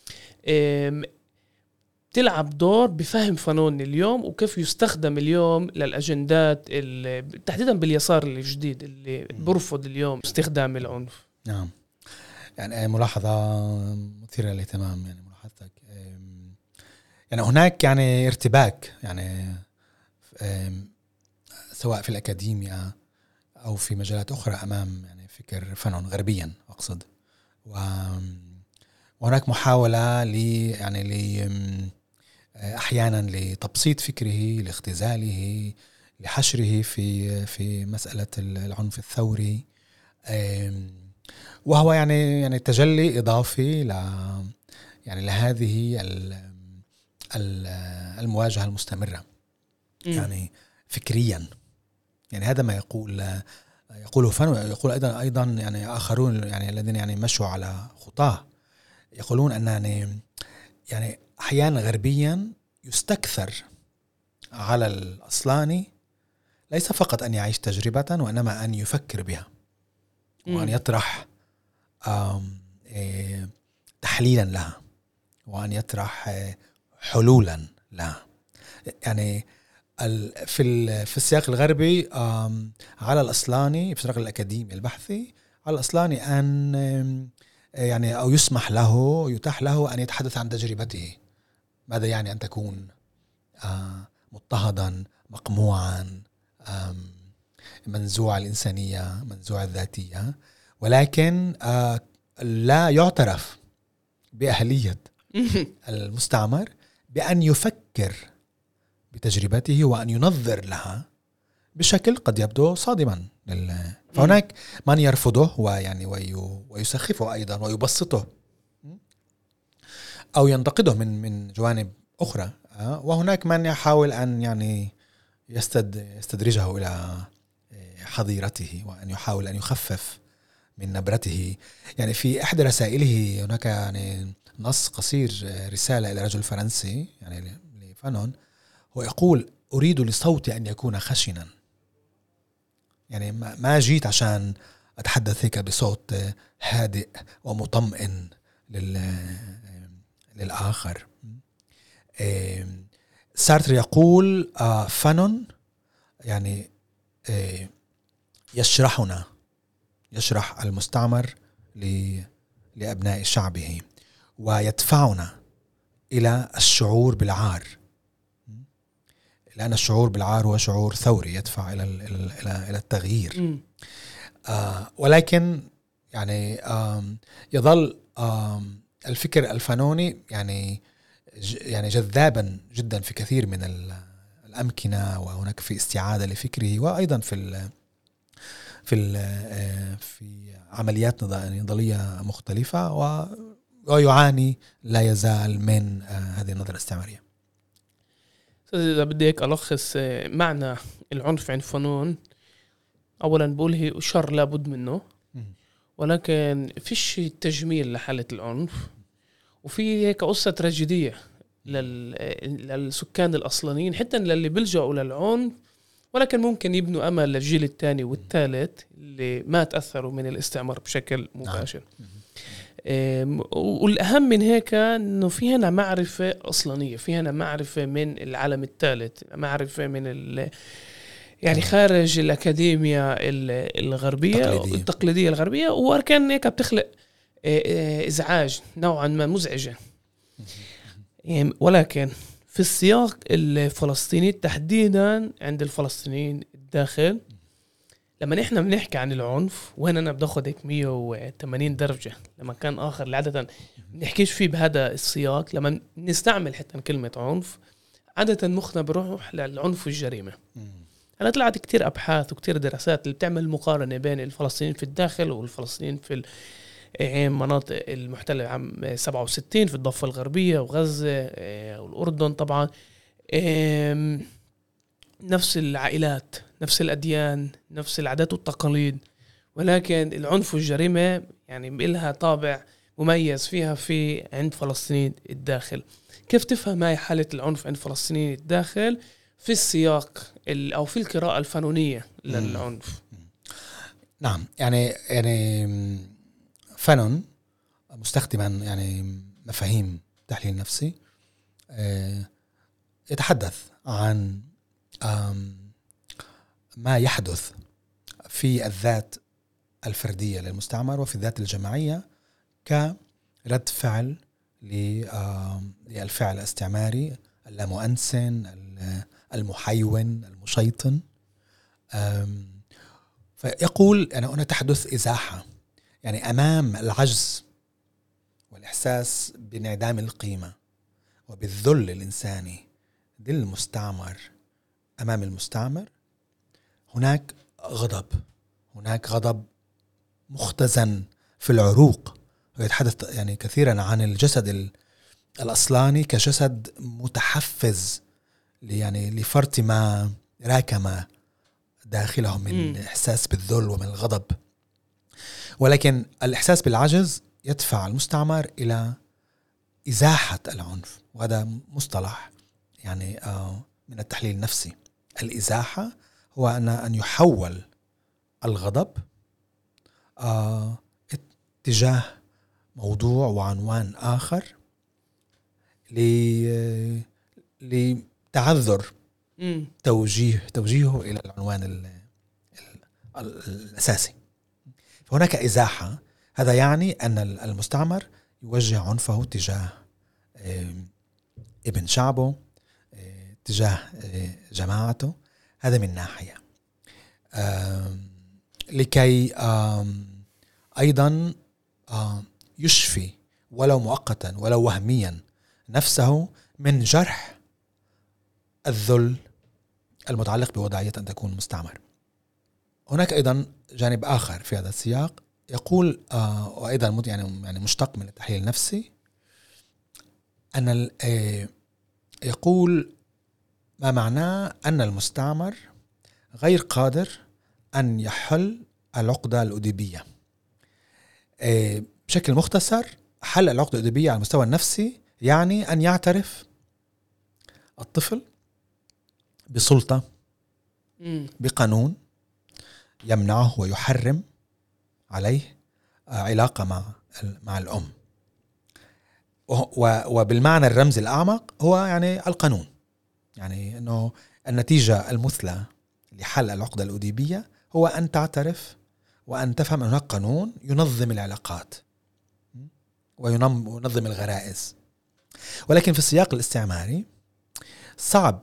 تلعب دور بفهم فنون اليوم، وكيف يستخدم اليوم للأجندات تحديدا باليسار الجديد اللي برفض اليوم استخدام العنف؟ نعم، يعني ملاحظة مثيرة للاهتمام، يعني ملاحظتك يعني هناك يعني ارتباك يعني سواء في الأكاديمية أو في مجالات أخرى أمام يعني فكر فنون غربيا أقصد، وهناك محاولة يعني أحيانا لتبسيط فكره، لاختزاله، لحشره في مسألة العنف الثوري، وهو يعني تجلي إضافي يعني لهذه المواجهة المستمرة يعني فكريا. يعني هذا ما يقوله فن، يقول أيضا يعني آخرون يعني الذين يعني مشوا على خطاه، يقولون أن يعني أحيانا غربيا يستكثر على الأصلاني ليس فقط أن يعيش تجربة، وإنما أن يفكر بها وأن يطرح تحليلا لها، وأن يطرح حلولا لها. يعني في السياق الغربي على الأصلاني في السياق الأكاديمي البحثي على الأصلاني أن يعني أو يتاح له أن يتحدث عن تجربته. ماذا يعني أن تكون مضطهدا، مقموعا، منزوع الإنسانية، منزوع الذاتية، ولكن لا يعترف بأهلية المستعمر بأن يفكر بتجربته وأن ينظر لها بشكل قد يبدو صادما فهناك من يرفضه ويعني ويسخفه أيضا ويبسطه أو ينتقده من جوانب أخرى، وهناك من يحاول أن يعني يستدرجه إلى حظيرته وأن يحاول أن يخفف من نبرته. يعني في إحدى رسائله هناك يعني نص قصير، رسالة إلى رجل فرنسي يعني لفانون، هو يقول: أريد لصوتي أن يكون خشنا. يعني ما جيت عشان أتحدث هيك بصوت هادئ ومطمئن للآخر. سارتر يقول فانون يعني يشرح المستعمر لأبناء شعبه ويدفعنا إلى الشعور بالعار، لأن الشعور بالعار هو شعور ثوري يدفع إلى التغيير. ولكن يعني يظل الفكر الفانوني يعني جذابا جدا في كثير من الأمكنة، وهناك في استعادة لفكره، وأيضا في عمليات نضالية مختلفة، ويعاني لا يزال من هذه النظرة الاستعمارية. إذا بدي هيك ألخص معنى العنف عند فانون، أولا بقول هي شر لابد منه، ولكن فيش تجميل لحالة العنف، وفي هيك قصة تراجيدية للسكان الأصليين حتى للي بيلجأوا للعنف، ولكن ممكن يبنوا أمل للجيل الثاني والثالث اللي ما تأثروا من الاستعمار بشكل مباشر. والأهم من هيك إنه في هنا معرفة أصلانية، في هنا معرفة من العالم الثالث، معرفة من يعني خارج الأكاديمية الغربية التقليدية الغربية، وأركان هيك بتخلق إزعاج نوعا ما مزعجة. ولكن في السياق الفلسطيني تحديدا عند الفلسطينيين الداخل، لما نحن بنحكي عن العنف، وهنا أنا بدأخذ هيك 180 درجة لما كان آخر اللي عادة نحكيش فيه بهذا السياق، لما نستعمل حتى كلمة عنف عادة مخنا بروح للعنف والجريمة. أنا طلعت كتير أبحاث وكتير دراسات اللي بتعمل مقارنة بين الفلسطينيين في الداخل والفلسطينيين في مناطق المحتلة عام 67 في الضفة الغربية وغزة والأردن. طبعا نفس العائلات، نفس الأديان، نفس العادات والتقاليد، ولكن العنف والجريمة يعني بإلها طابع مميز فيها في عند فلسطينيين الداخل. كيف تفهم هاي حالة العنف عند فلسطينيين الداخل في السياق أو في القراءة الفانونية للعنف؟ نعم، يعني فانون مستخدما يعني مفاهيم تحليل نفسي يتحدث عن ما يحدث في الذات الفردية للمستعمر وفي الذات الجماعية كرد فعل للفعل الاستعماري اللامؤنسن المحيون المشيطن. فيقول أنا تحدث إزاحة، يعني أمام العجز والإحساس بانعدام القيمة وبالذل الإنساني للمستعمر أمام المستعمر، هناك غضب مختزن في العروق. ويتحدث يعني كثيرا عن الجسد الأصلاني كجسد متحفز يعني لفرط ما راكم داخله من إحساس بالذل ومن الغضب. ولكن الإحساس بالعجز يدفع المستعمر إلى إزاحة العنف، وهذا مصطلح يعني من التحليل النفسي. الإزاحة هو أن يحول الغضب اتجاه موضوع وعنوان آخر لتعذر توجيهه إلى العنوان الأساسي. فهناك إزاحة، هذا يعني أن المستعمر يوجه عنفه تجاه ابن شعبه، تجاه جماعته. هذا من ناحية، لكي أيضا يشفي ولو مؤقتا ولو وهميا نفسه من جرح الذل المتعلق بوضعية أن تكون مستعمر. هناك أيضا جانب آخر في هذا السياق يقول وأيضا يعني مشتق من التحليل النفسي، أن يقول ما معناه أن المستعمر غير قادر أن يحل العقدة الأديبية. بشكل مختصر، حل العقدة الأديبية على المستوى النفسي يعني أن يعترف الطفل بسلطة، بقانون يمنعه ويحرم عليه علاقة مع الأم، وبالمعنى الرمزي الأعمق هو يعني القانون، يعني أنه النتيجة المثلى لحل العقدة الأديبية هو أن تعترف وأن تفهم أن هناك قانون ينظم العلاقات وينظم الغرائز. ولكن في السياق الاستعماري صعب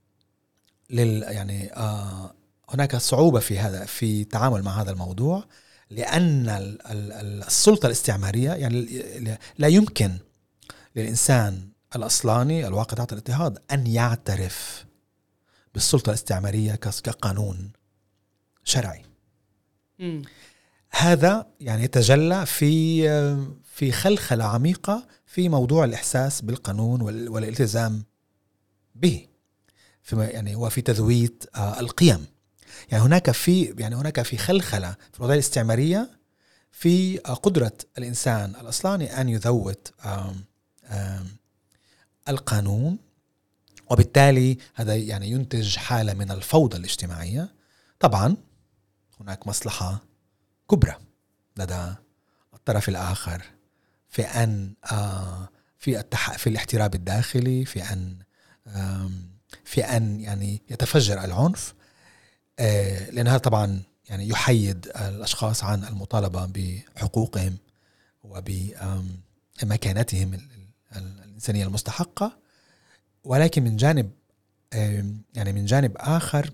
يعني هناك صعوبة في التعامل مع هذا الموضوع، لأن السلطة الاستعمارية يعني لا يمكن للإنسان الأصلاني الواقع تحت الاضطهاد أن يعترف بالسلطة الاستعمارية كقانون شرعي. هذا يعني يتجلى في خلخلة عميقة في موضوع الإحساس بالقانون والالتزام به، يعني وفي تذويت القيم. يعني هناك في خلخلة في الوضعية الاستعمارية في قدرة الإنسان الأصلاني أن يذوت القانون، وبالتالي هذا يعني ينتج حالة من الفوضى الاجتماعية. طبعا هناك مصلحة كبرى لدى الطرف الآخر في أن في الاحتراب الداخلي، في أن يعني يتفجر العنف، لأن هذا طبعا يعني يحيد الأشخاص عن المطالبة بحقوقهم وبمكانتهم الإنسانية المستحقة. ولكن من جانب آخر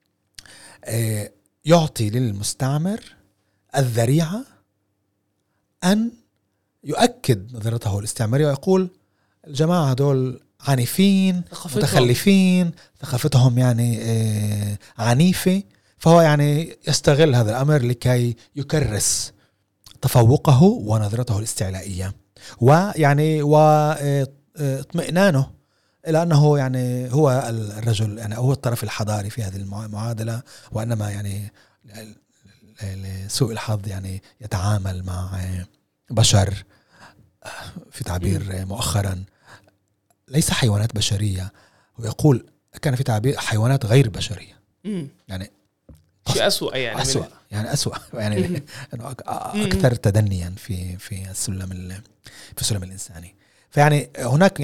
يعطي للمستعمر الذريعة أن يؤكد نظرته الاستعمارية ويقول الجماعة هدول عنيفين متخلفين، ثقافتهم يعني عنيفة، فهو يعني يستغل هذا الأمر لكي يكرس تفوقه ونظرته الاستعلائية ويعني واطمئنانه إلى أنه يعني هو الرجل، يعني هو الطرف الحضاري في هذه المعادلة، وإنما يعني لسوء الحظ يعني يتعامل مع بشر، في تعبير مؤخرا ليس حيوانات بشرية، ويقول كان في تعبير حيوانات غير بشرية. يعني شيء أسوأ، يعني أسوأ يعني أكثر تدنيا في السلم الإنساني. فيعني هناك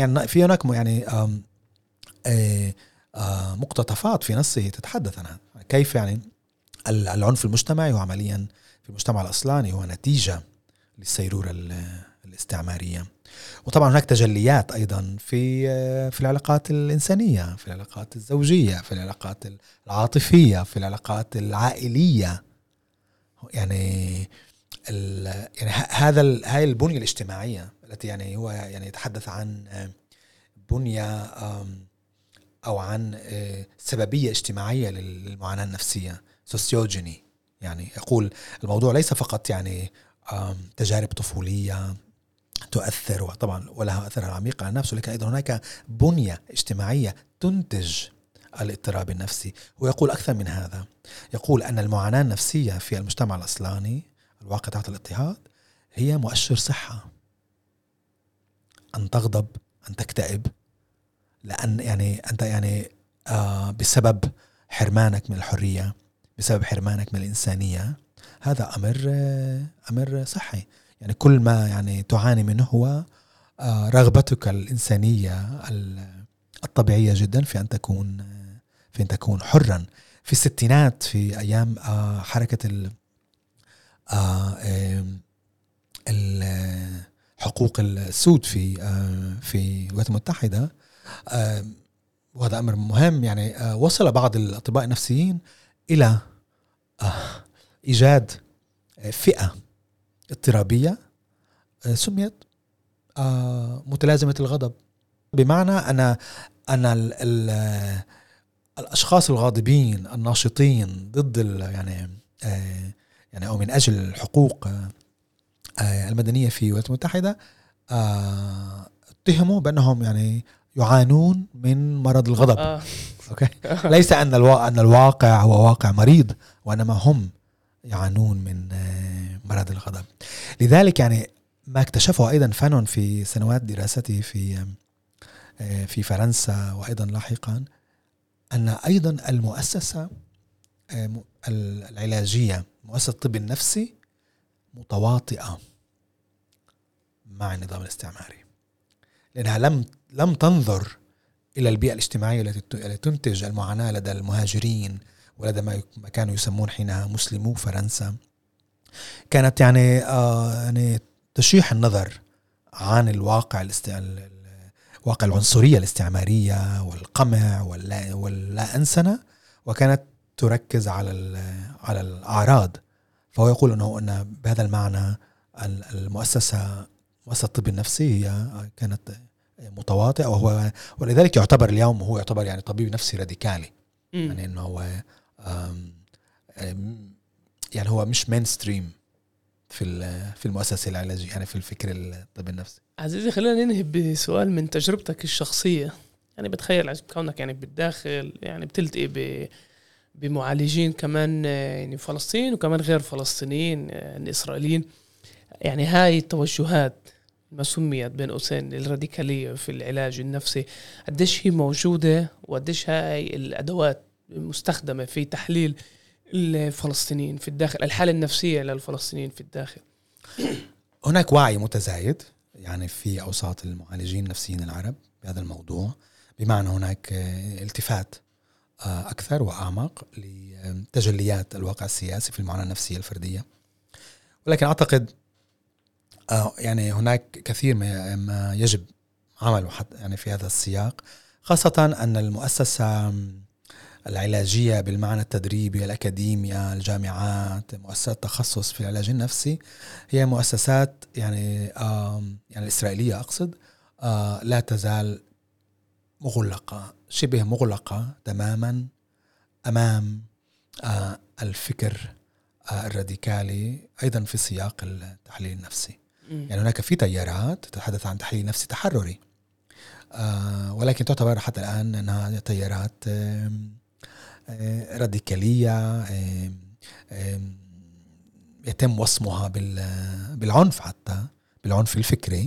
مقتطفات في نصه تتحدث عن كيف يعني العنف المجتمعي هو عمليا في المجتمع الأصلاني هو نتيجة للسيرورة الاستعمارية. وطبعا هناك تجليات أيضا في العلاقات الإنسانية، في العلاقات الزوجية، في العلاقات العاطفية، في العلاقات العائلية. يعني هاي البنية الاجتماعية التي يعني هو يعني يتحدث عن بنية أو عن سببية اجتماعية للمعاناة النفسية، سوسيوجيني. يعني يقول الموضوع ليس فقط يعني تجارب طفولية تؤثر وطبعا ولها أثرها العميق على النفس، ولكن أيضا هناك بنية اجتماعية تنتج الاضطراب النفسي. ويقول أكثر من هذا، يقول أن المعاناة النفسية في المجتمع الأصلاني الواقع تحت الاضطهاد هي مؤشر صحة. أن تغضب، أن تكتئب، لأن يعني أنت يعني بسبب حرمانك من الحرية، بسبب حرمانك من الإنسانية، هذا أمر صحي. يعني كل ما يعني تعاني منه هو رغبتك الإنسانية الطبيعية جدا في أن تكون حرا. في الستينات في أيام حركة حقوق السود في الولايات المتحدة، وهذا أمر مهم، يعني وصل بعض الأطباء النفسيين إلى إيجاد فئة اضطرابية سميت متلازمة الغضب، بمعنى أن الأشخاص الغاضبين الناشطين ضد يعني أو من أجل الحقوق المدنية في الولايات المتحدة اتهموا بأنهم يعني يعانون من مرض الغضب. أوكي. ليس أن الواقع هو واقع مريض، وإنما هم يعانون من مرض الغضب. لذلك يعني ما اكتشفه أيضا فانون في سنوات دراسته في فرنسا وأيضا لاحقا، أن أيضا المؤسسة العلاجية، مؤسسة الطب النفسي، متواطئة مع النظام الاستعماري، لأنها لم تنظر إلى البيئة الاجتماعية التي تنتج المعاناة لدى المهاجرين ولدى ما كانوا يسمون حينها مسلمو فرنسا. كانت يعني تشيح النظر عن الواقع واقع العنصرية الاستعمارية والقمع واللا أنسنة، وكانت تركز على الأعراض. فهو يقول أن بهذا المعنى مؤسسة الطب النفسي هي كانت متواطئة، ولذلك يعتبر اليوم هو يعتبر يعني طبيب نفسي راديكالي. يعني أنه هو يعني هو مش مينستريم في المؤسسة العلاجية، يعني في الفكر الطب النفسي. عزيزي، خلينا ننهي بسؤال من تجربتك الشخصية. يعني بتخيل كونك يعني بالداخل يعني بتلتقي بمعالجين كمان يعني فلسطين وكمان غير فلسطينيين يعني إسرائيليين، يعني هاي التوجهات ما سميت بين قوسين الراديكالية في العلاج النفسي، قديش هي موجودة وقديش هاي الأدوات مستخدمة في تحليل الفلسطينيين في الداخل، الحالة النفسية للفلسطينيين في الداخل؟ هناك وعي متزايد يعني في أوساط المعالجين النفسيين العرب بهذا الموضوع، بمعنى هناك التفات أكثر وأعمق لتجليات الواقع السياسي في المعاناة النفسية الفردية. ولكن أعتقد يعني هناك كثير ما يجب عمله حتى يعني في هذا السياق، خاصة أن المؤسسة العلاجية بالمعنى التدريبي، الأكاديمية، الجامعات، مؤسسات تخصص في العلاج النفسي، هي مؤسسات يعني الإسرائيلية أقصد لا تزال مغلقة، شبه مغلقة تماما أمام الفكر الراديكالي أيضا في سياق التحليل النفسي. يعني هناك في تيارات تتحدث عن تحليل نفسي تحرري، ولكن تعتبر حتى الآن أنها تيارات راديكالية يتم وصمها بالعنف، حتى بالعنف الفكري.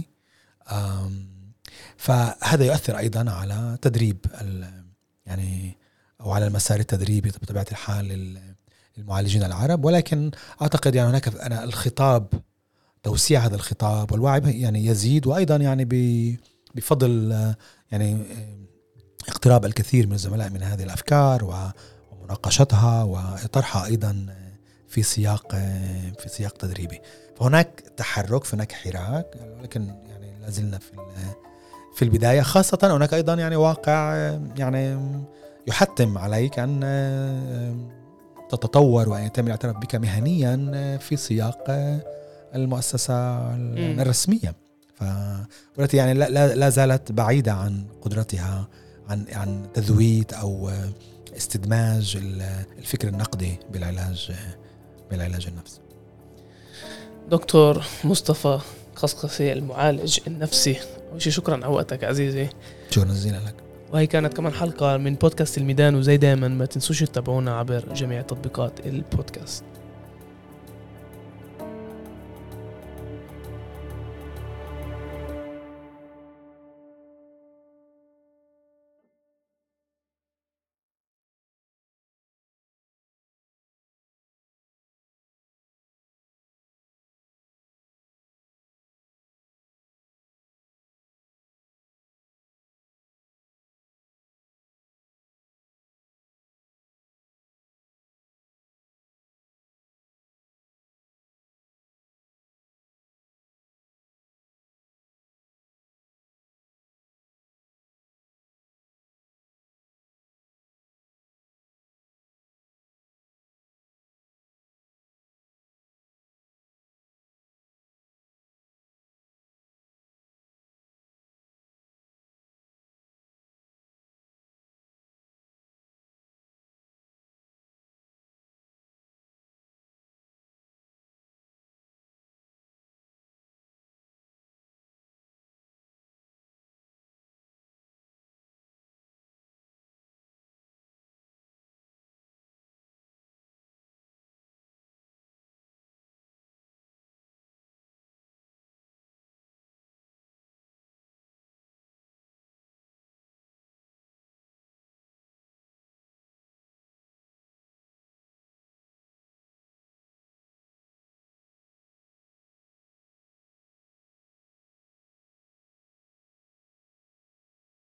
فهذا يؤثر أيضا على تدريب يعني أو على المسار التدريبي بطبيعة الحال للمعالجين العرب. ولكن أعتقد يعني هناك الخطاب، توسيع هذا الخطاب والوعي يعني يزيد، وأيضا يعني بفضل يعني اقتراب الكثير من الزملاء من هذه الأفكار ومناقشتها وطرحها أيضا في سياق تدريبي. فهناك تحرك، هناك حراك، ولكن يعني لازلنا في البداية. خاصة هناك أيضا يعني واقع يعني يحتم عليك أن تتطور وأن يتم الاعتراف بك مهنيا في سياق المؤسسة الرسمية. والتي يعني لا زالت بعيدة عن قدرتها عن تذويت أو استدماج الفكر النقدي بالعلاج النفسي. دكتور مصطفى قصقصي المعالج النفسي، شكرا على وقتك عزيزي. شكرا جزيلا لك. وهي كانت كمان حلقة من بودكاست الميدان، وزي دائما ما تنسوش تتابعونا عبر جميع تطبيقات البودكاست.